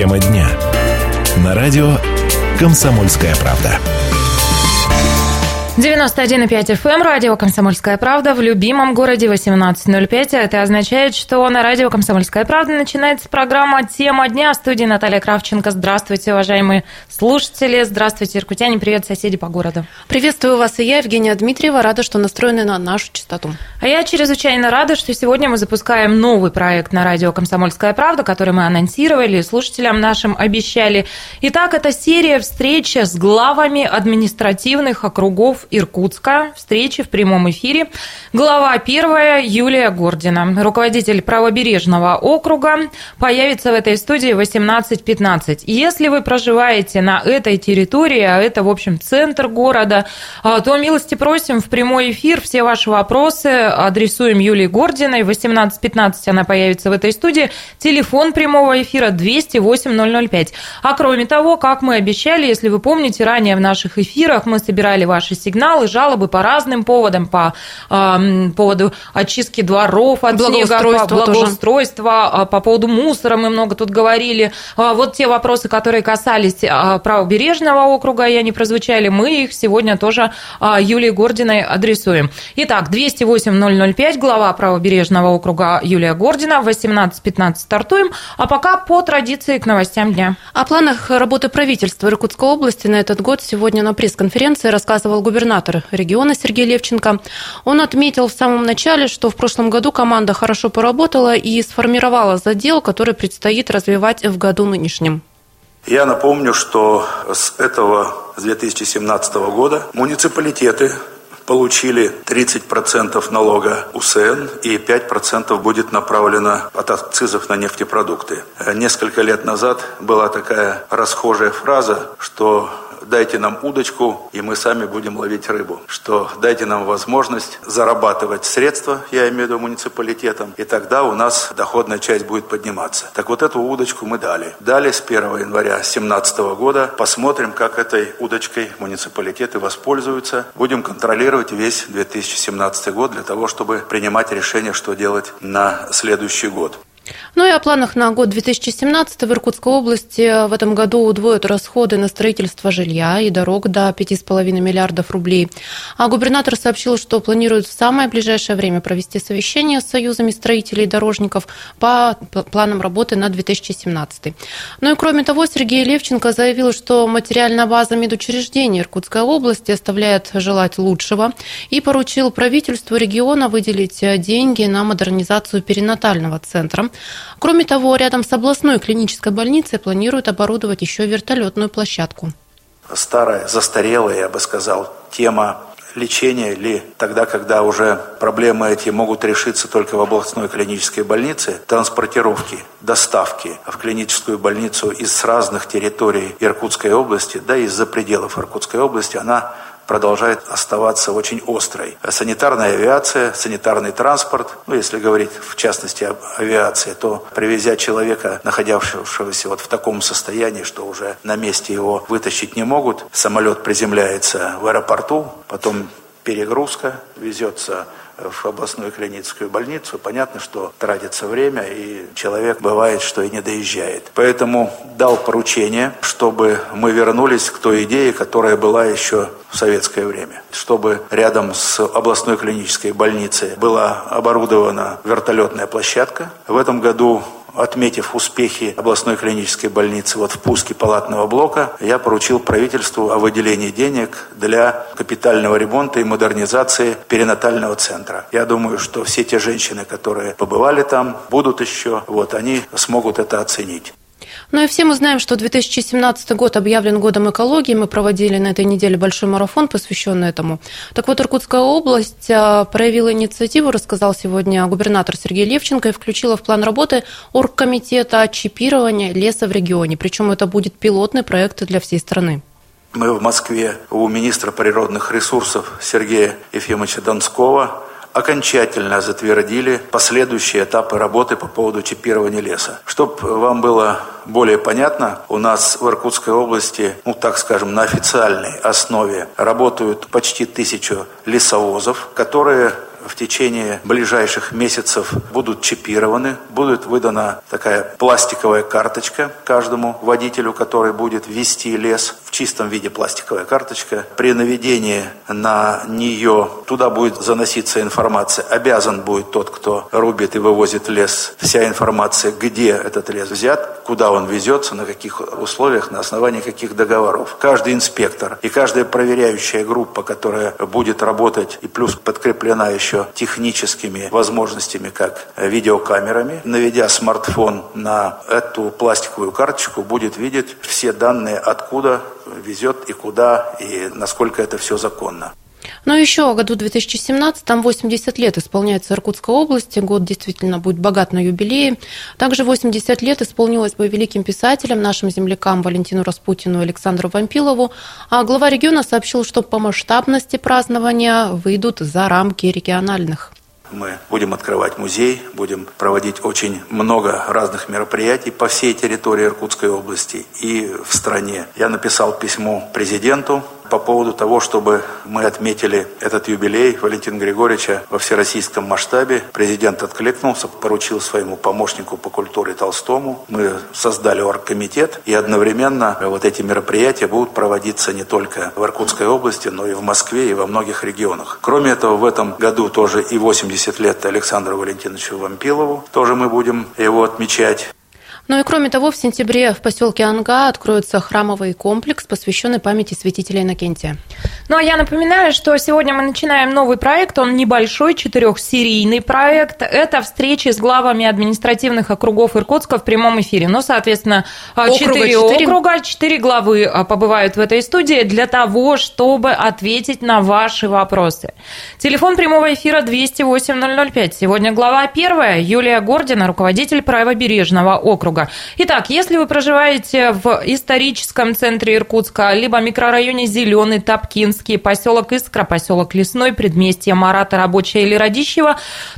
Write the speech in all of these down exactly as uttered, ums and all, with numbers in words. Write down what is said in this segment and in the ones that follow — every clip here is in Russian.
Тема дня. На радио «Комсомольская правда». девяносто один и пять эф эм, радио «Комсомольская правда» в любимом городе восемнадцать ноль пять. Это означает, что на радио «Комсомольская правда» начинается программа «Тема дня». В студии Наталья Кравченко. Здравствуйте, уважаемые слушатели. Здравствуйте, иркутяне. Привет, соседи по городу. Приветствую вас и я, Евгения Дмитриева. Рада, что настроены на нашу частоту. А я чрезвычайно рада, что сегодня мы запускаем новый проект на радио «Комсомольская правда», который мы анонсировали, слушателям нашим обещали. Итак, это серия встреч с главами административных округов Иркутска. Встречи в прямом эфире. Глава первая Юлия Гордина, руководитель правобережного округа, появится в этой студии в восемнадцать пятнадцать. Если вы проживаете на этой территории, а это, в общем, центр города, то милости просим в прямой эфир. Все ваши вопросы адресуем Юлии Гординой. В восемнадцать пятнадцать она появится в этой студии. Телефон прямого эфира двести восемь ноль ноль пять. А кроме того, как мы обещали, если вы помните, ранее в наших эфирах мы собирали ваши сигналы, сигналы, жалобы по разным поводам, по э, поводу очистки дворов от снега, по благоустройства, по поводу мусора мы много тут говорили. Вот те вопросы, которые касались правобережного округа, и они прозвучали, мы их сегодня тоже Юлии Гординой адресуем. Итак, двести восемь ноль ноль пять, глава правобережного округа Юлия Гордина, в восемнадцать пятнадцать стартуем, а пока по традиции к новостям дня. О планах работы правительства Иркутской области на этот год сегодня на пресс-конференции рассказывал губернатор губернатор региона Сергей Левченко. Он отметил в самом начале, что в прошлом году команда хорошо поработала и сформировала задел, который предстоит развивать в году нынешнем. Я напомню, что с этого, с две тысячи семнадцатого года муниципалитеты получили тридцать процентов налога У С Н и пять процентов будет направлено от акцизов на нефтепродукты. Несколько лет назад была такая расхожая фраза, что дайте нам удочку, и мы сами будем ловить рыбу. Что дайте нам возможность зарабатывать средства, я имею в виду муниципалитетам, и тогда у нас доходная часть будет подниматься. Так вот эту удочку мы дали. Дали с первого января две тысячи семнадцатого года. Посмотрим, как этой удочкой муниципалитеты воспользуются. Будем контролировать весь две тысячи семнадцатый год для того, чтобы принимать решение, что делать на следующий год. Ну и о планах на год две тысячи семнадцатый. В Иркутской области в этом году удвоят расходы на строительство жилья и дорог до пяти с половиной миллиардов рублей. А губернатор сообщил, что планирует в самое ближайшее время провести совещание с союзами строителей и дорожников по планам работы на две тысячи семнадцатый. Ну и кроме того, Сергей Левченко заявил, что материальная база медучреждений Иркутской области оставляет желать лучшего и поручил правительству региона выделить деньги на модернизацию перинатального центра. Кроме того, рядом с областной клинической больницей планируют оборудовать еще вертолетную площадку. Старая, застарелая, я бы сказал, тема лечения или тогда, когда уже проблемы эти могут решиться только в областной клинической больнице, транспортировки, доставки в клиническую больницу из разных территорий Иркутской области, да и из-за пределов Иркутской области, она продолжает оставаться очень острой. Санитарная авиация, санитарный транспорт, ну, если говорить в частности об авиации, то привезя человека, находившегося вот в таком состоянии, что уже на месте его вытащить не могут, самолет приземляется в аэропорту, потом перегрузка, везется в областную клиническую больницу, понятно, что тратится время, и человек бывает, что и не доезжает. Поэтому дал поручение, чтобы мы вернулись к той идее, которая была еще в советское время. Чтобы рядом с областной клинической больницей была оборудована вертолетная площадка. В этом году, отметив успехи областной клинической больницы вот в пуске палатного блока, я поручил правительству о выделении денег для капитального ремонта и модернизации перинатального центра. Я думаю, что все те женщины, которые побывали там, будут еще, вот они смогут это оценить. Ну и все мы знаем, что две тысячи семнадцатый год объявлен годом экологии. Мы проводили на этой неделе большой марафон, посвященный этому. Так вот, Иркутская область проявила инициативу, рассказал сегодня губернатор Сергей Левченко, и включила в план работы оргкомитета чипирования леса в регионе. Причем это будет пилотный проект для всей страны. Мы в Москве у министра природных ресурсов Сергея Ефимовича Донского окончательно затвердили последующие этапы работы по поводу чипирования леса. Чтобы вам было более понятно, у нас в Иркутской области, ну так скажем, на официальной основе работают почти тысячу лесовозов, которые в течение ближайших месяцев будут чипированы, будет выдана такая пластиковая карточка каждому водителю, который будет вести лес, в чистом виде пластиковая карточка. При наведении на нее туда будет заноситься информация. Обязан будет тот, кто рубит и вывозит лес, вся информация, где этот лес взят, куда он везется, на каких условиях, на основании каких договоров. Каждый инспектор и каждая проверяющая группа, которая будет работать и плюс подкреплена еще техническими возможностями, как видеокамерами, наведя смартфон на эту пластиковую карточку, будет видеть все данные, откуда везет и куда, и насколько это все законно. Но еще в году две тысячи семнадцатом восемьдесят лет исполняется Иркутской области. Год действительно будет богат на юбилеи. Также восемьдесят лет исполнилось бы великим писателям, нашим землякам Валентину Распутину и Александру Вампилову. А глава региона сообщил, что по масштабности празднования выйдут за рамки региональных. Мы будем открывать музей, будем проводить очень много разных мероприятий по всей территории Иркутской области и в стране. Я написал письмо президенту по поводу того, чтобы мы отметили этот юбилей Валентина Григорьевича во всероссийском масштабе. Президент откликнулся, поручил своему помощнику по культуре Толстому. Мы создали оргкомитет, и одновременно вот эти мероприятия будут проводиться не только в Иркутской области, но и в Москве, и во многих регионах. Кроме этого, в этом году тоже и восемьдесят лет Александру Валентиновичу Вампилову. Тоже мы будем его отмечать. Ну и кроме того, в сентябре в поселке Анга откроется храмовый комплекс, посвященный памяти святителя Иннокентия. Ну а я напоминаю, что сегодня мы начинаем новый проект, он небольшой, четырехсерийный проект. Это встречи с главами административных округов Иркутска в прямом эфире. Ну, соответственно, четыре округа, четыре главы побывают в этой студии для того, чтобы ответить на ваши вопросы. Телефон прямого эфира двести восемь ноль ноль пять. Сегодня глава первая, Юлия Гордина, руководитель правобережного округа. Итак, если вы проживаете в историческом центре Иркутска, либо микрорайоне Зеленый, Топкинский, поселок Искра, поселок Лесной, предместье Марата, Рабочая или Радищева,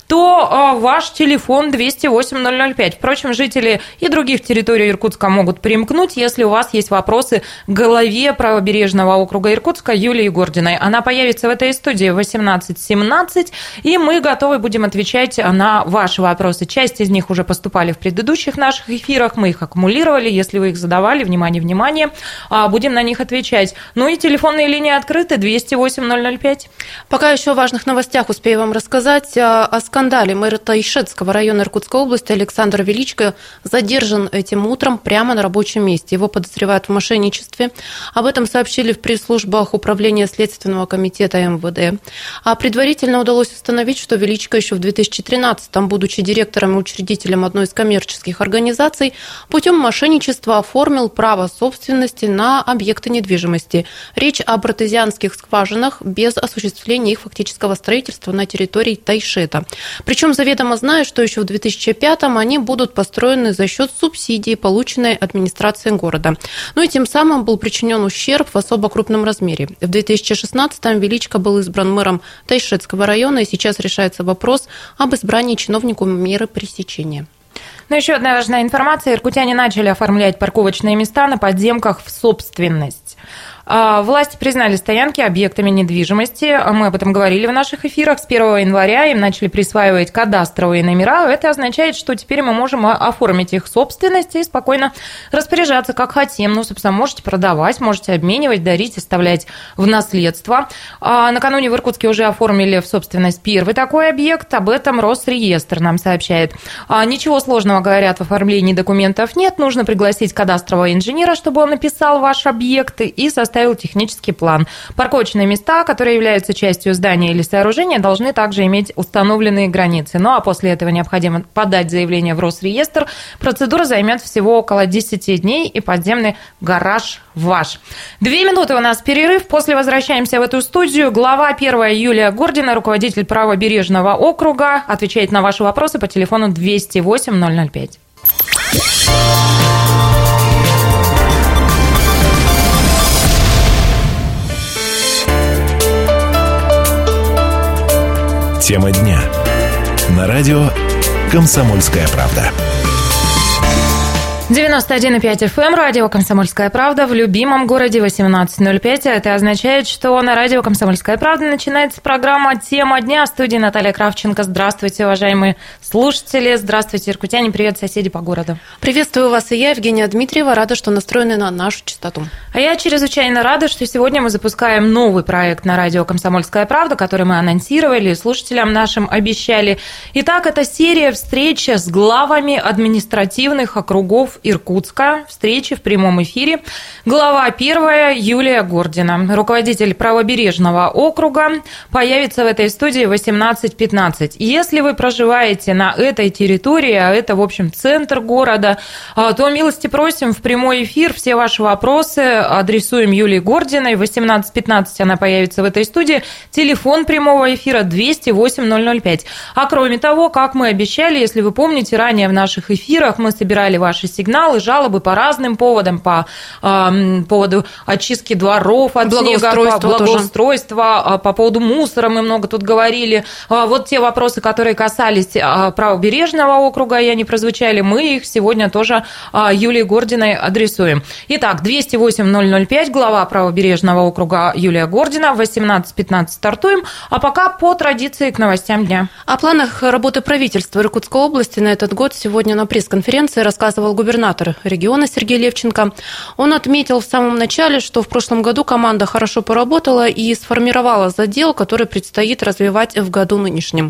то ваш телефон двести восемь ноль ноль пять. Впрочем, жители и других территорий Иркутска могут примкнуть, если у вас есть вопросы к главе правобережного округа Иркутска Юлии Гординой. Она появится в этой студии в восемнадцать семнадцать, и мы готовы будем отвечать на ваши вопросы. Часть из них уже поступали в предыдущих наших эфирах. эфирах, мы их аккумулировали, если вы их задавали, внимание, внимание, будем на них отвечать. Ну и телефонные линии открыты, двести восемь ноль ноль пять. Пока еще о важных новостях успею вам рассказать. О скандале. Мэр Тайшетского района Иркутской области Александр Величко задержан этим утром прямо на рабочем месте. Его подозревают в мошенничестве. Об этом сообщили в пресс-службах Управления Следственного комитета эм вэ дэ. А предварительно удалось установить, что Величко еще в две тысячи тринадцатом, будучи директором и учредителем одной из коммерческих организаций, путем мошенничества оформил право собственности на объекты недвижимости. Речь об артезианских скважинах без осуществления их фактического строительства на территории Тайшета. Причем заведомо зная, что еще в две тысячи пятом они будут построены за счет субсидии, полученной администрацией города. Ну и тем самым был причинен ущерб в особо крупном размере. В две тысячи шестнадцатом Величко был избран мэром Тайшетского района, и сейчас решается вопрос об избрании чиновнику меры пресечения. Ну, еще одна важная информация. Иркутяне начали оформлять парковочные места на подземках в собственность. Власти признали стоянки объектами недвижимости. Мы об этом говорили в наших эфирах. С первого января им начали присваивать кадастровые номера. Это означает, что теперь мы можем оформить их собственность и спокойно распоряжаться, как хотим. Ну, собственно, можете продавать, можете обменивать, дарить, оставлять в наследство. Накануне в Иркутске уже оформили в собственность первый такой объект. Об этом Росреестр нам сообщает. Ничего сложного, говорят, в оформлении документов нет. Нужно пригласить кадастрового инженера, чтобы он написал ваш объект и составил технический план. Парковочные места, которые являются частью здания или сооружения, должны также иметь установленные границы. Ну а после этого необходимо подать заявление в Росреестр. Процедура займет всего около десять дней, и подземный гараж ваш. Две минуты у нас перерыв. После возвращаемся в эту студию. Глава первая Юлия Гордина, руководитель правобережного округа, отвечает на ваши вопросы по телефону двести восемь ноль ноль пять. Тема дня. На радио «Комсомольская правда». девяносто один и пять эф эм, радио «Комсомольская правда» в любимом городе восемнадцать ноль пять. Это означает, что на радио «Комсомольская правда» начинается программа «Тема дня». В студии Наталья Кравченко. Здравствуйте, уважаемые слушатели. Здравствуйте, иркутяне. Привет, соседи по городу. Приветствую вас и я, Евгения Дмитриева. Рада, что настроены на нашу частоту. А я чрезвычайно рада, что сегодня мы запускаем новый проект на радио «Комсомольская правда», который мы анонсировали и слушателям нашим обещали. Итак, это серия встреч с главами административных округов Иркутска. Встречи в прямом эфире. Глава первая Юлия Гордина, руководитель правобережного округа, появится в этой студии в восемнадцать пятнадцать. Если вы проживаете на этой территории, а это, в общем, центр города, то милости просим в прямой эфир. Все ваши вопросы адресуем Юлии Гординой. В восемнадцать пятнадцать она появится в этой студии. Телефон прямого эфира двести восемь ноль ноль пять. А кроме того, как мы обещали, если вы помните, ранее в наших эфирах мы собирали ваши сигналы, сигналы, жалобы по разным поводам, по э, поводу очистки дворов от снега, по благоустройства, по поводу мусора мы много тут говорили. Вот те вопросы, которые касались правобережного округа, и они прозвучали, мы их сегодня тоже Юлии Гординой адресуем. Итак, двести восемь ноль ноль пять, глава правобережного округа Юлия Гордина, в восемнадцать пятнадцать стартуем, а пока по традиции к новостям дня. О планах работы правительства Иркутской области на этот год сегодня на пресс-конференции рассказывал губернатор региона Сергей Левченко. Он отметил в самом начале, что в прошлом году команда хорошо поработала и сформировала задел, который предстоит развивать в году нынешнем.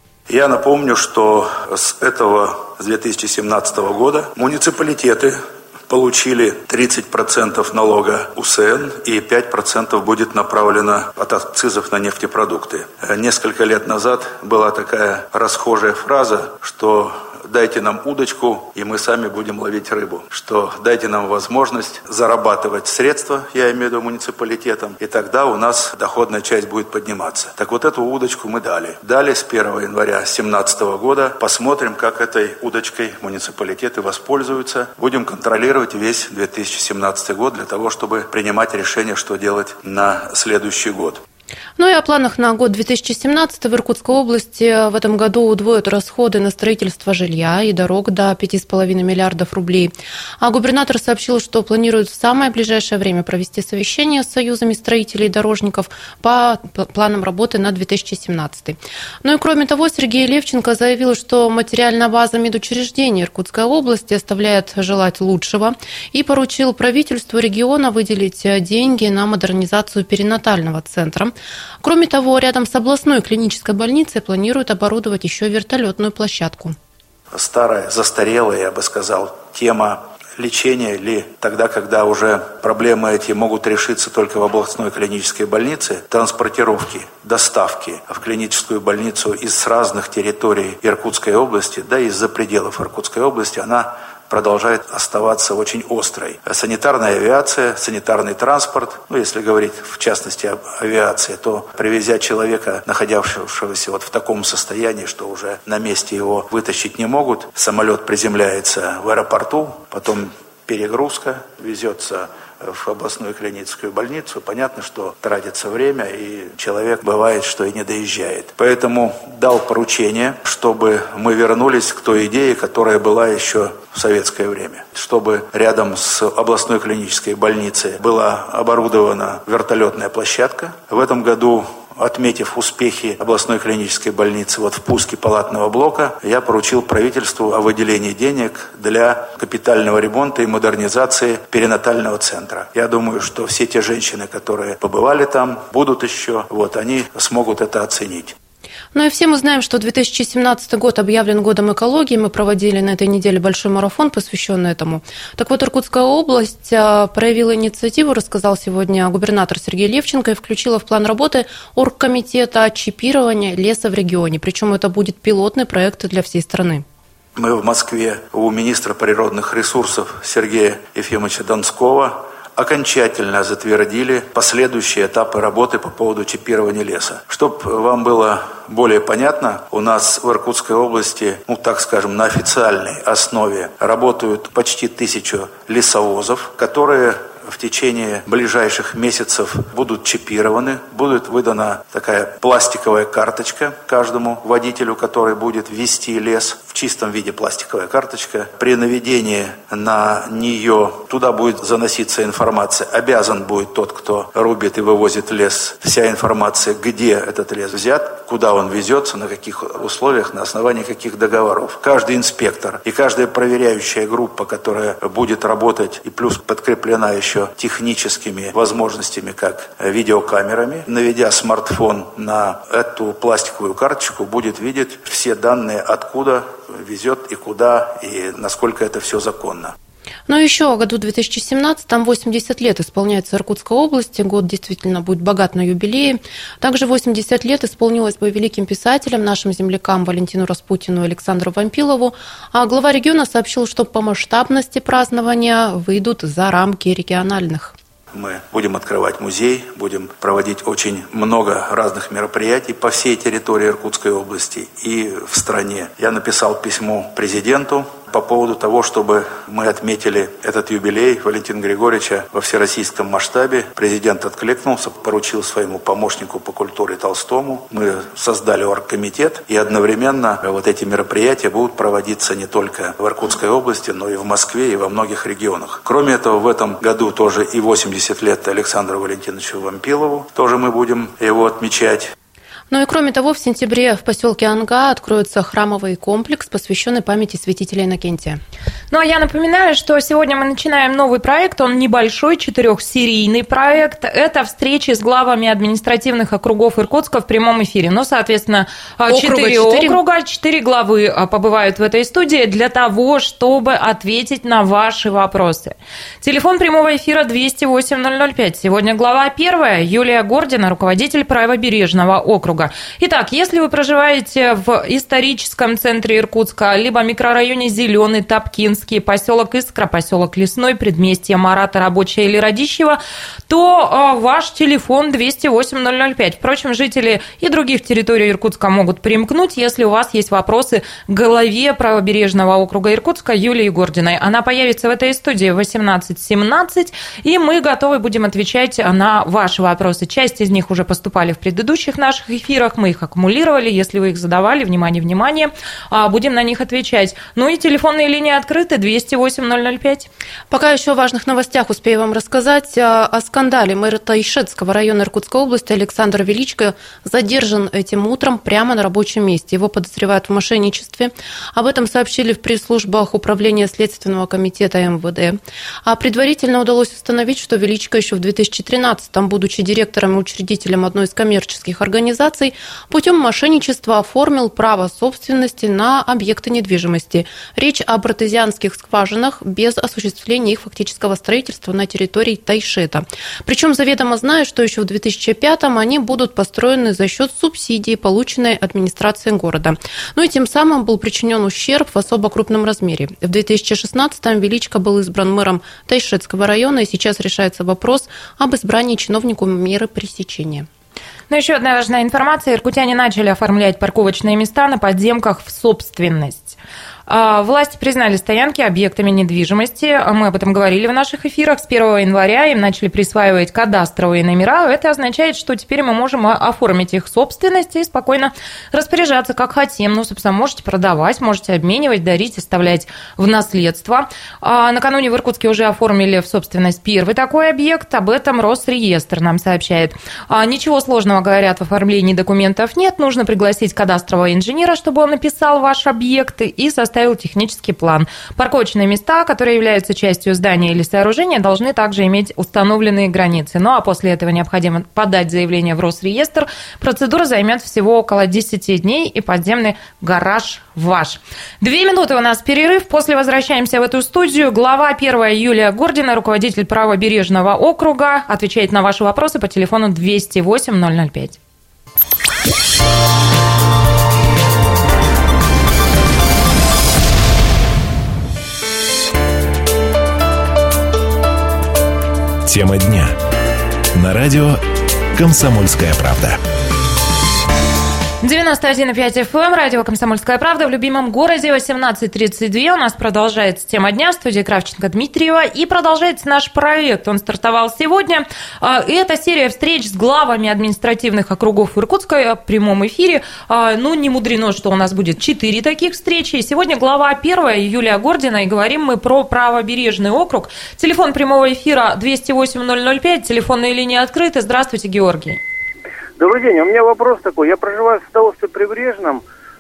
Я напомню, что с этого, с две тысячи семнадцатого года муниципалитеты получили тридцать процентов налога У С Н и пять процентов будет направлено от акцизов на нефтепродукты. Несколько лет назад была такая расхожая фраза, что дайте нам удочку, и мы сами будем ловить рыбу. Что дайте нам возможность зарабатывать средства, я имею в виду муниципалитетам, и тогда у нас доходная часть будет подниматься. Так вот эту удочку мы дали. Дали с первого января две тысячи семнадцатого года. Посмотрим, как этой удочкой муниципалитеты воспользуются. Будем контролировать весь две тысячи семнадцатый год для того, чтобы принимать решение, что делать на следующий год. Ну и о планах на год две тысячи семнадцатый. В Иркутской области в этом году удвоят расходы на строительство жилья и дорог до пяти с половиной миллиардов рублей. А губернатор сообщил, что планирует в самое ближайшее время провести совещание с союзами строителей и дорожников по планам работы на две тысячи семнадцатый. Ну и кроме того, Сергей Левченко заявил, что материальная база медучреждений Иркутской области оставляет желать лучшего и поручил правительству региона выделить деньги на модернизацию перинатального центра. Кроме того, рядом с областной клинической больницей планируют оборудовать еще вертолетную площадку. Старая, застарелая, я бы сказал, тема лечения ли тогда, когда уже проблемы эти могут решиться только в областной клинической больнице, транспортировки, доставки в клиническую больницу из разных территорий Иркутской области, да и из-за пределов Иркутской области, она продолжает оставаться очень острой. Санитарная авиация, санитарный транспорт, ну, если говорить в частности об авиации, то привезя человека, находившегося вот в таком состоянии, что уже на месте его вытащить не могут, самолет приземляется в аэропорту, потом перегрузка, везется в областную клиническую больницу, понятно, что тратится время, и человек бывает, что и не доезжает. Поэтому дал поручение, чтобы мы вернулись к той идее, которая была еще в советское время. Чтобы рядом с областной клинической больницей была оборудована вертолетная площадка. В этом году, отметив успехи областной клинической больницы вот в пуске палатного блока, я поручил правительству о выделении денег для капитального ремонта и модернизации перинатального центра. Я думаю, что все те женщины, которые побывали там, будут еще, вот, они смогут это оценить. Ну и все мы знаем, что две тысячи семнадцатый год объявлен годом экологии. Мы проводили на этой неделе большой марафон, посвященный этому. Так вот, Иркутская область проявила инициативу, рассказал сегодня губернатор Сергей Левченко, и включила в план работы оргкомитета чипирования леса в регионе. Причем это будет пилотный проект для всей страны. Мы в Москве у министра природных ресурсов Сергея Ефимовича Донского окончательно затвердили последующие этапы работы по поводу чипирования леса. Чтобы вам было более понятно, у нас в Иркутской области, ну так скажем, на официальной основе работают почти тысячу лесовозов, которые в течение ближайших месяцев будут чипированы, будет выдана такая пластиковая карточка каждому водителю, который будет вести лес, в чистом виде пластиковая карточка. При наведении на нее туда будет заноситься информация. Обязан будет тот, кто рубит и вывозит лес, вся информация, где этот лес взят, куда он везется, на каких условиях, на основании каких договоров. Каждый инспектор и каждая проверяющая группа, которая будет работать и плюс подкреплена еще техническими возможностями, как видеокамерами, наведя смартфон на эту пластиковую карточку, будет видеть все данные, откуда везет и куда, и насколько это все законно. Но еще в году две тысячи семнадцатом восемьдесят лет исполняется Иркутской области. Год действительно будет богат на юбилеи. Также восемьдесят лет исполнилось бы великим писателям, нашим землякам Валентину Распутину и Александру Вампилову. А глава региона сообщил, что по масштабности празднования выйдут за рамки региональных. Мы будем открывать музей, будем проводить очень много разных мероприятий по всей территории Иркутской области и в стране. Я написал письмо президенту по поводу того, чтобы мы отметили этот юбилей Валентина Григорьевича во всероссийском масштабе. Президент откликнулся, поручил своему помощнику по культуре Толстому. Мы создали оргкомитет, и одновременно вот эти мероприятия будут проводиться не только в Иркутской области, но и в Москве, и во многих регионах. Кроме этого, в этом году тоже и восемьдесят лет Александру Валентиновичу Вампилову. Тоже мы будем его отмечать. Ну и кроме того, в сентябре в поселке Анга откроется храмовый комплекс, посвященный памяти святителя Иннокентия. Ну а я напоминаю, что сегодня мы начинаем новый проект, он небольшой, четырехсерийный проект. Это встречи с главами административных округов Иркутска в прямом эфире. Ну, соответственно, четыре округа, четыре главы побывают в этой студии для того, чтобы ответить на ваши вопросы. Телефон прямого эфира двести восемь ноль ноль пять. Сегодня глава первая, Юлия Гордина, руководитель правобережного округа. Итак, если вы проживаете в историческом центре Иркутска, либо микрорайоне Зеленый, Топкинский, поселок Искра, поселок Лесной, предместье Марата, Рабочая или Радищева, то ваш телефон двести восемь ноль ноль пять. Впрочем, жители и других территорий Иркутска могут примкнуть, если у вас есть вопросы к главе правобережного округа Иркутска Юлии Гординой. Она появится в этой студии в восемнадцать семнадцать, и мы готовы будем отвечать на ваши вопросы. Часть из них уже поступали в предыдущих наших эфирах. эфирах, мы их аккумулировали, если вы их задавали, внимание, внимание, будем на них отвечать. Ну и телефонные линии открыты, двести восемь ноль ноль пять. Пока еще о важных новостях успею вам рассказать. О скандале. Мэр Тайшетского района Иркутской области Александр Величко задержан этим утром прямо на рабочем месте. Его подозревают в мошенничестве. Об этом сообщили в пресс-службах Управления Следственного комитета эм вэ дэ. А предварительно удалось установить, что Величко еще в две тысячи тринадцатом, будучи директором и учредителем одной из коммерческих организаций, путем мошенничества оформил право собственности на объекты недвижимости. Речь об артезианских скважинах без осуществления их фактического строительства на территории Тайшета. Причем заведомо зная, что еще в две тысячи пятом они будут построены за счет субсидии, полученной администрацией города. Ну и тем самым был причинен ущерб в особо крупном размере. В две тысячи шестнадцатом Величко был избран мэром Тайшетского района, и сейчас решается вопрос об избрании чиновнику меры пресечения. Ну, еще одна важная информация. Иркутяне начали оформлять парковочные места на подземках в собственность. Власти признали стоянки объектами недвижимости. Мы об этом говорили в наших эфирах. С первого января им начали присваивать кадастровые номера. Это означает, что теперь мы можем оформить их собственность и спокойно распоряжаться, как хотим. Ну, собственно, можете продавать, можете обменивать, дарить, оставлять в наследство. Накануне в Иркутске уже оформили в собственность первый такой объект. Об этом Росреестр нам сообщает. Ничего сложного, говорят, в оформлении документов нет. Нужно пригласить кадастрового инженера, чтобы он написал ваш объект и составил составил технический план. Парковочные места, которые являются частью здания или сооружения, должны также иметь установленные границы. Ну а после этого необходимо подать заявление в Росреестр. Процедура займет всего около десять дней, и подземный гараж ваш. Две минуты у нас перерыв. После возвращаемся в эту студию. Глава первая Юлия Гордина, руководитель правобережного округа, отвечает на ваши вопросы по телефону двести восемь ноль ноль пять. Тема дня. На радио «Комсомольская правда». девяносто один и пять эф эм, радио «Комсомольская правда» в любимом городе, восемнадцать тридцать два. У нас продолжается тема дня, в студии Кравченко Дмитриева. И продолжается наш проект. Он стартовал сегодня. И это серия встреч с главами административных округов Иркутска в прямом эфире. Ну, не мудрено, что у нас будет четыре таких встречи. И сегодня глава первая Юлия Гордина. И говорим мы про правобережный округ. Телефон прямого эфира двести восемь ноль ноль пять. Телефонные линии открыты. Здравствуйте, Георгий. Добрый день. У меня вопрос такой. Я проживаю в Садоводстве Прибрежном,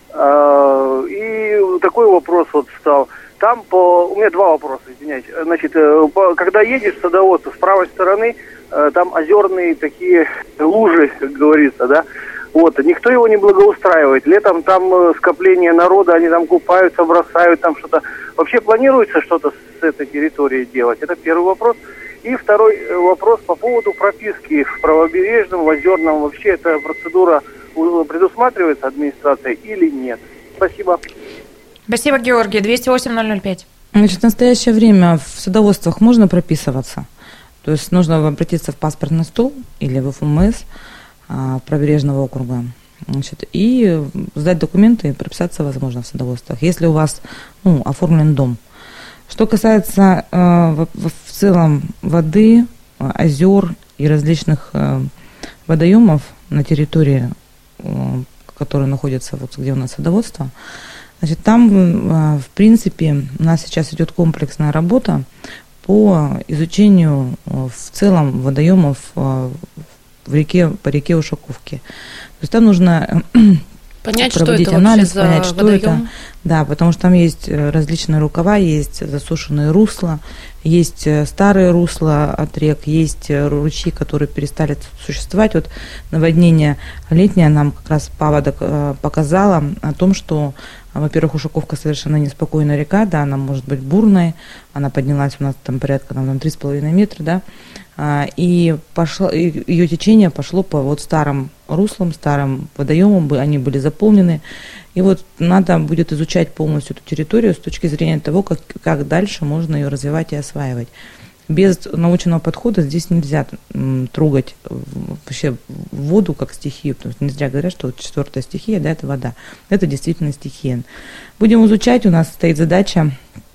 э, и такой вопрос вот встал. Там по... У меня два вопроса, извиняюсь. Значит, э, по... когда едешь в Садоводство, с правой стороны, э, там озерные такие лужи, как говорится, да? Вот. Никто его не благоустраивает. Летом там э, скопление народа, они там купаются, бросают там что-то. Вообще планируется что-то с этой территории делать? Это первый вопрос. И второй вопрос по поводу прописки в правобережном, в озерном. Вообще эта процедура предусматривается администрацией или нет? Спасибо. Спасибо, Георгий. двести восемь ноль ноль пять. Значит, в настоящее время в садоводствах можно прописываться. То есть нужно обратиться в паспортный стол или в эф эм эс а, правобережного округа. Значит, и сдать документы и прописаться возможно в садоводствах, если у вас ну, оформлен дом. Что касается э, в, в целом воды, озер и различных э, водоемов на территории, э, которые находятся вот где у нас садоводство, значит, там, э, в принципе, у нас сейчас идет комплексная работа по изучению э, в целом водоемов э, в реке, по реке Ушаковки. То есть там нужно понять, проводить что это анализ, за понять, что водоем. это. Да, потому что там есть различные рукава, есть засушенные русла, есть старые русла от рек, есть ручьи, которые перестали существовать. Вот наводнение летнее нам как раз паводок показало о том, что, во-первых, Ушаковка совершенно неспокойная река, да, она может быть бурной, она поднялась у нас там порядка там, три с половиной метра, да, и пошло, ее течение пошло по вот старым руслам, старым водоемам, они были заполнены. И вот надо будет изучать полностью эту территорию с точки зрения того, как, как дальше можно ее развивать и осваивать. Без научного подхода здесь нельзя м, трогать вообще воду как стихию, потому что не зря говорят, что вот четвертая стихия, да, это вода. Это действительно стихия. Будем изучать, у нас стоит задача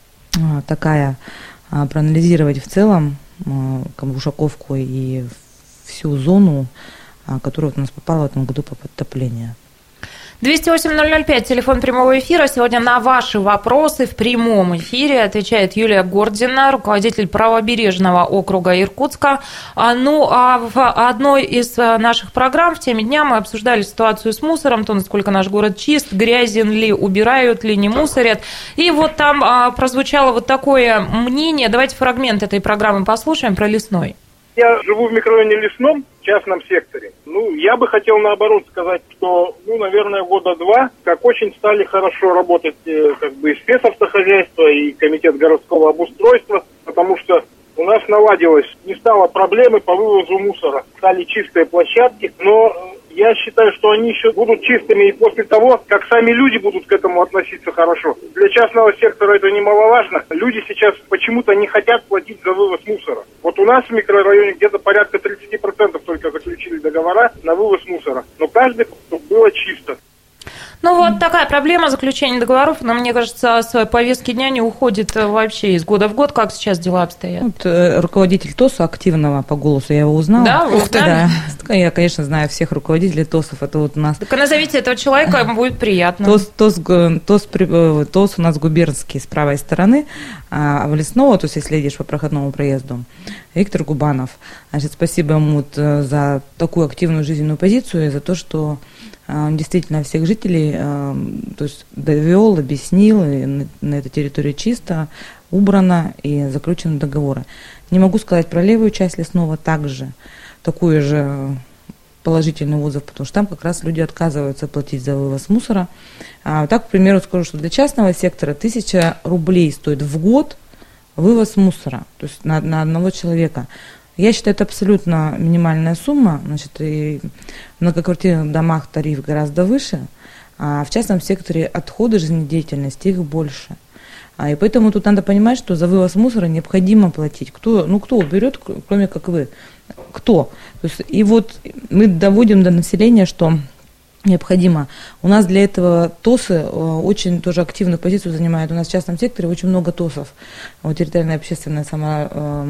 а, такая, а, проанализировать в целом а, Ушаковку и всю зону, а, которая у нас попала в этом году по подтоплению. двести восемь ноль ноль пять, телефон прямого эфира. Сегодня на ваши вопросы в прямом эфире отвечает Юлия Гордина, руководитель правобережного округа Иркутска. Ну, а в одной из наших программ в теме дня мы обсуждали ситуацию с мусором, то, насколько наш город чист, грязен ли, убирают ли, не мусорят. И вот там прозвучало вот такое мнение. Давайте фрагмент этой программы послушаем про Лесной. Я живу в микрорайоне Лесном, в частном секторе. Ну, я бы хотел наоборот сказать, что, ну, наверное, года два, как очень стали хорошо работать э, как бы и спецавтохозяйство, и комитет городского обустройства, потому что у нас наладилось, не стало проблемы по вывозу мусора. Стали чистые площадки, но я считаю, что они еще будут чистыми и после того, как сами люди будут к этому относиться хорошо. Для частного сектора это немаловажно. Люди сейчас почему-то не хотят платить за вывоз мусора. Вот у нас в микрорайоне где-то порядка тридцать процентов только заключили договора на вывоз мусора. Но каждый, чтобы было чисто. Ну, вот такая проблема заключения договоров, но, мне кажется, с повестки дня не уходит вообще из года в год. Как сейчас дела обстоят? Вот, э, руководитель ТОСа активного по голосу, я его узнала. Да, вы узнали? Да. Я, конечно, знаю всех руководителей ТОСов. Это вот у нас... Так назовите этого человека, будет приятно. ТОС, ТОС, ТОС, ТОС у нас губернский с правой стороны, а в Лесного, то есть если едешь по проходному проезду, Виктор Губанов. Значит, спасибо ему вот за такую активную жизненную позицию и за то, что он действительно всех жителей то есть довел, объяснил, и на этой территории чисто, убрано и заключены договоры. Не могу сказать про левую часть Лесного также, такую же положительный отзыв, потому что там как раз люди отказываются платить за вывоз мусора. А так, к примеру, скажу, что для частного сектора тысяча рублей стоит в год вывоз мусора, то есть на, на одного человека. Я считаю, это абсолютно минимальная сумма. Значит, и в многоквартирных домах тариф гораздо выше, а в частном секторе отходы жизнедеятельности их больше. А, и поэтому тут надо понимать, что за вывоз мусора необходимо платить. Кто, ну, кто уберет, кроме как вы? Кто? То есть, и вот мы доводим до населения, что необходимо. У нас для этого ТОСы очень тоже активную позицию занимают. У нас в частном секторе очень много ТОСов, вот, территориальная общественная само,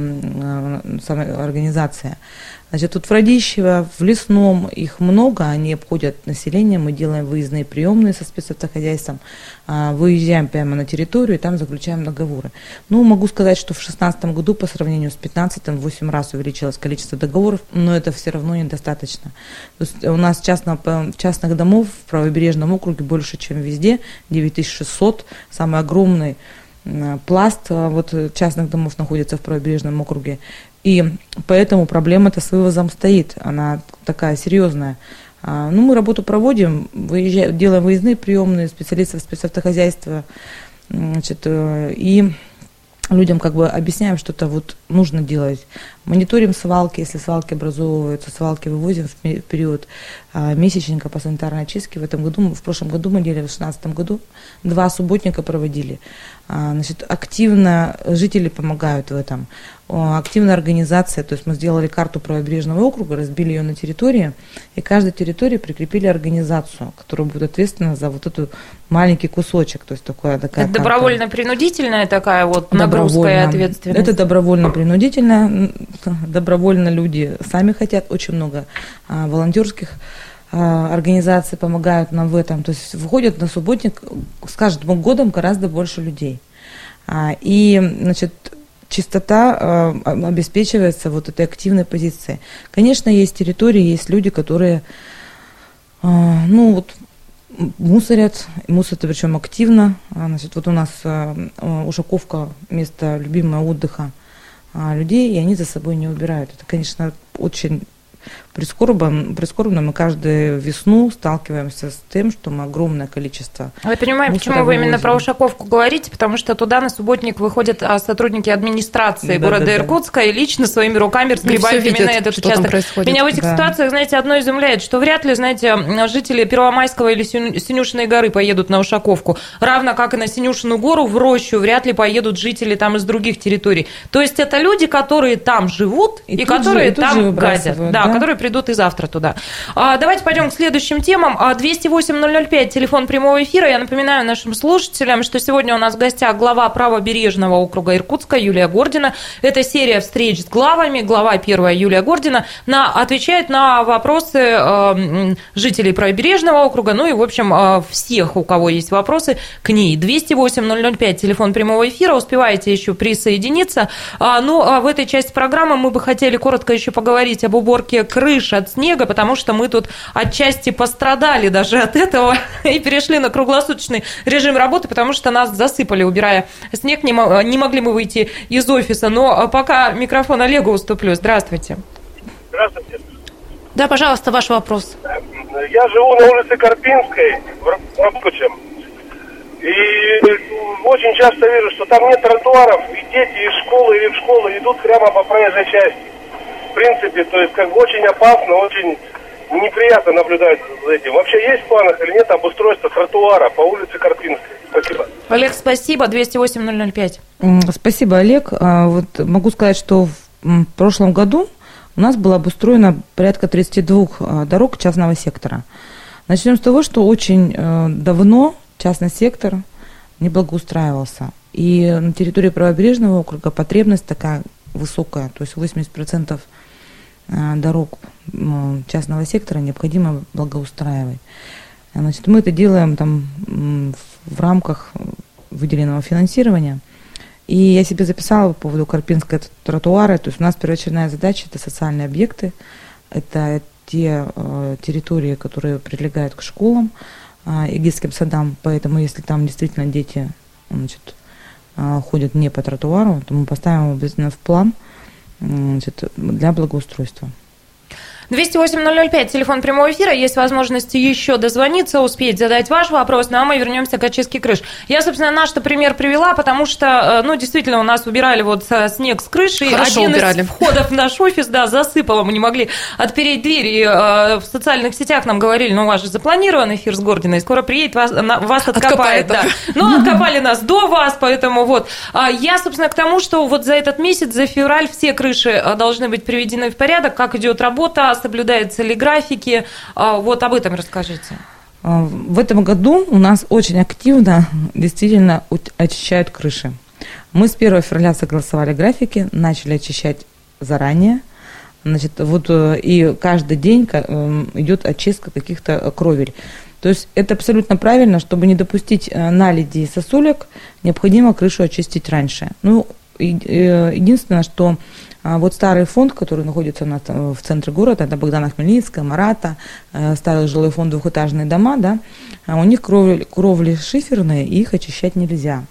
самоорганизация. Значит, тут в Радищево, в Лесном их много, они обходят население, мы делаем выездные приемные со спецавтохозяйством, выезжаем прямо на территорию и там заключаем договоры. Ну, могу сказать, что в две тысячи шестнадцатом году по сравнению с две тысячи пятнадцатым в восемь раз увеличилось количество договоров, но это все равно недостаточно. То есть у нас частно, частных домов в правобережном округе больше, чем везде, девять тысяч шестьсот, самый огромный пласт вот, частных домов находится в правобережном округе. И поэтому проблема-то с вывозом стоит, она такая серьезная. Ну, мы работу проводим, выезжаем, делаем выездные приемные, специалистов спецавтохозяйства, значит, и людям как бы объясняем, что это вот нужно делать. Мониторим свалки, если свалки образовываются, свалки вывозим в период а, месячника по санитарной очистке. В этом году, в прошлом году мы делали, в две тысячи шестнадцатом году два субботника проводили. А, значит, активно жители помогают в этом. О, активная организация, то есть мы сделали карту правобережного округа, разбили ее на территории, и к каждой территории прикрепили организацию, которая будет ответственна за вот этот маленький кусочек. То есть такая, такая это добровольно-принудительная такая вот нагрузка и ответственность? Это добровольно-принудительная. Добровольно люди сами хотят, очень много а, волонтерских а, организаций помогают нам в этом. То есть выходят на субботник с каждым годом гораздо больше людей. А, и, значит, чистота а, обеспечивается вот этой активной позицией. Конечно, есть территории, есть люди, которые, а, ну вот, мусорят, мусорят причем активно. А, значит, вот у нас а, Ушаковка, место любимого отдыха людей, и они за собой не убирают. Это, конечно, очень прискорбно, прискорбно. Мы каждую весну сталкиваемся с тем, что мы огромное количество. Я понимаю, почему вы именно про Ушаковку говорите, потому что туда на субботник выходят сотрудники администрации да, города да, Иркутска да. и лично своими руками разгребают именно видят, этот участок. Меня в этих да. ситуациях, знаете, одно изумляет, что вряд ли, знаете, жители Первомайского или Синюшиной горы поедут на Ушаковку, равно как и на Синюшину гору в рощу вряд ли поедут жители там из других территорий. То есть это люди, которые там живут и, и которые же, и там гадят. Да, да, которые придут и завтра туда. А, давайте пойдем к следующим темам. двести восемь ноль ноль пять, телефон прямого эфира. Я напоминаю нашим слушателям, что сегодня у нас в гостях глава правобережного округа Иркутска Юлия Гордина. Это серия встреч с главами. Глава первая Юлия Гордина на, отвечает на вопросы э, жителей правобережного округа, ну и, в общем, э, всех, у кого есть вопросы, к ней. двести восемь ноль ноль пять, телефон прямого эфира. Успеваете еще присоединиться. А, ну, а в этой части программы мы бы хотели коротко еще поговорить об уборке крыш от снега, потому что мы тут отчасти пострадали даже от этого и перешли на круглосуточный режим работы, потому что нас засыпали, убирая снег, не, не могли мы выйти из офиса. Но пока микрофон Олегу уступлю. Здравствуйте. Здравствуйте. Да, пожалуйста, ваш вопрос. Я живу на улице Карпинской в Рабочем. И очень часто вижу, что там нет тротуаров, и дети из школы или в школу идут прямо по проезжей части. В принципе, то есть как бы очень опасно, очень неприятно наблюдать за этим. Вообще есть в планах или нет обустройства тротуара по улице Карпинской? Спасибо. Олег, спасибо. двести восемь ноль ноль пять. Спасибо, Олег. Вот могу сказать, что в прошлом году у нас было обустроено порядка тридцать два дорог частного сектора. Начнем с того, что очень давно частный сектор не благоустраивался. И на территории правобережного округа потребность такая высокая, то есть восемьдесят процентов дорог частного сектора необходимо благоустраивать. Значит, мы это делаем там в рамках выделенного финансирования. И я себе записала по поводу Карпинской тротуара, то есть у нас первоочередная задача – это социальные объекты, это те э, территории, которые прилегают к школам э, и детским садам, поэтому если там действительно дети, значит, э, ходят не по тротуару, то мы поставим обязательно в план, значит, для благоустройства. двести восемь ноль ноль пять, телефон прямого эфира. Есть возможность еще дозвониться, успеть задать ваш вопрос, ну а мы вернемся к очистке крыш. Я, собственно, наш-то пример привела, потому что, ну, действительно, у нас убирали вот снег с крыши. Хорошо Один убирали. из входов в наш офис, да, засыпало, мы не могли отпереть дверь. И э, в социальных сетях нам говорили, ну, у вас же запланирован эфир с Гординой, скоро приедет, вас, на, вас откопает. Да. Ну, откопали нас до вас, поэтому вот. Я, собственно, к тому, что вот за этот месяц, за февраль, все крыши должны быть приведены в порядок, как идет работа соблюдаются ли графики? Вот об этом расскажите. В этом году у нас очень активно действительно очищают крыши. Мы с первого февраля согласовали графики, начали очищать заранее. Значит, вот и каждый день идет очистка каких-то кровель. То есть это абсолютно правильно, чтобы не допустить наледи и сосулек, необходимо крышу очистить раньше. Ну, единственное, что вот старый фонд, который находится в центре города, это Богдана Хмельницкая, Марата, старый жилой фонд, двухэтажные дома, да, у них кровли, кровли шиферные, и их очищать нельзя.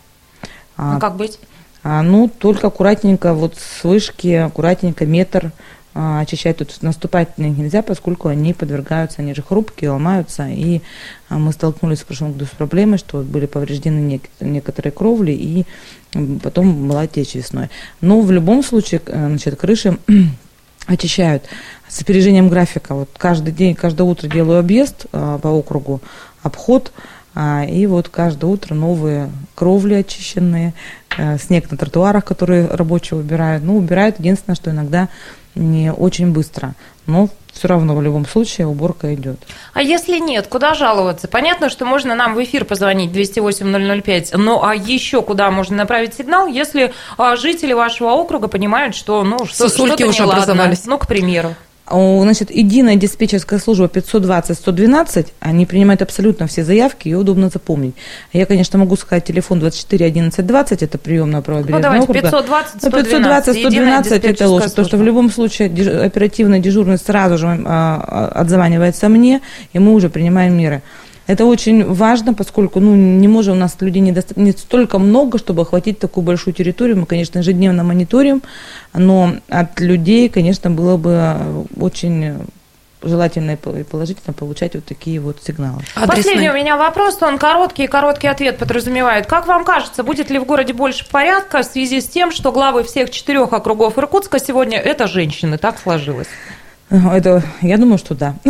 А как быть? Ну, только аккуратненько, вот с вышки, аккуратненько, метр очищать. Тут наступать на них нельзя, поскольку они подвергаются, они же хрупкие, ломаются, и мы столкнулись в прошлом году с проблемой, что были повреждены некоторые кровли, и потом была течь весной. Но в любом случае, значит, крыши очищают с опережением графика. Вот каждый день, каждое утро делаю объезд по округу, обход, и вот каждое утро новые кровли очищенные, снег на тротуарах, которые рабочие убирают. Ну, убирают, единственное, что иногда не очень быстро, но все равно в любом случае уборка идет. А если нет, куда жаловаться? Понятно, что можно нам в эфир позвонить двести восемь ноль ноль пять, но а еще куда можно направить сигнал, если жители вашего округа понимают, что ну, что, что-то уже неладно, образовались. Ну, к примеру. Значит, единая диспетчерская служба пятьсот двадцать сто двенадцать, они принимают абсолютно все заявки, ее удобно запомнить. Я, конечно, могу сказать телефон двадцать четыре одиннадцать двадцать, это приемная правобережного ну, округа. пятьсот двадцать сто двенадцать, пятьсот двадцать сто двенадцать это лучше, потому что в любом случае оперативный дежурный сразу же а, отзванивается мне, и мы уже принимаем меры. Это очень важно, поскольку ну, не можем, у нас людей не, доста- не столько много, чтобы охватить такую большую территорию. Мы, конечно, ежедневно мониторим, но от людей, конечно, было бы очень желательно и положительно получать вот такие вот сигналы. Адресный. Последний у меня вопрос, он короткий, и короткий ответ подразумевает. Как вам кажется, будет ли в городе больше порядка в связи с тем, что главы всех четырех округов Иркутска сегодня это женщины? Так сложилось. Это, я думаю, что да.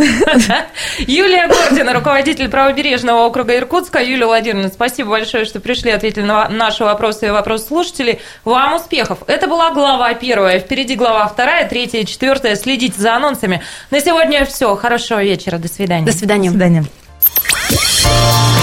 Юлия Гордина, руководитель правобережного округа Иркутска. Юлия Владимировна, спасибо большое, что пришли, ответили на наши вопросы и вопросы слушателей. Вам успехов. Это была глава первая. Впереди глава вторая, третья, четвертая. Следите за анонсами. На сегодня все. Хорошего вечера. До свидания. До свидания. До свидания.